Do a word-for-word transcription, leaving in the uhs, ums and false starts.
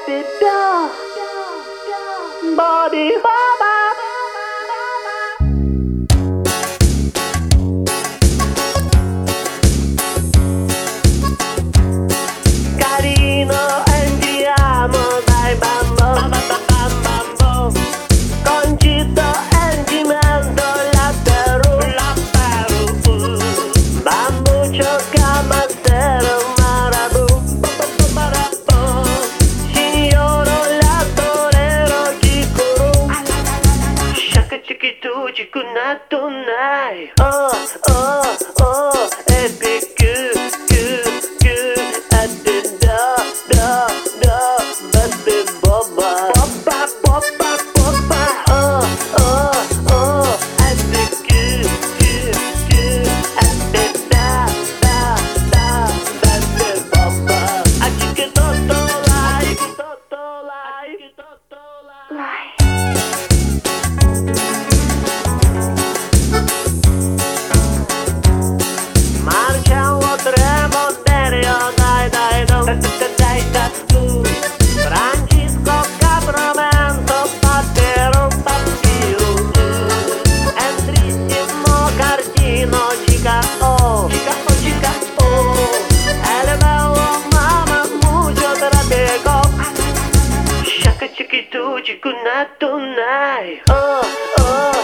baby doll, body baba. Carino, andiamo dai bambo, bambo, concito e cimento, latte ru, bambuccio, camasero, marabu, marabu, signoro, la torero, chicuru, shaka chiquitu, chicuna tunai, oh, oh, oh, e picu, cu, cu, adi da, da, da, baby boba, boba, boba, boba, oh, oh, oh, adi cu, cu, cu, adi da, da, da, baby boba, adi che toto lai, toto lai, toto lai. Marciamo tre monterio, dai dai do, dai da tu. Francisco Capramento, Patero, Papiu. Entrissimo Cardino, chica oh, chica oh, chica oh. El bello mama, mucho tratego. Shaka chiquitu, chicuna tunai, oh, oh.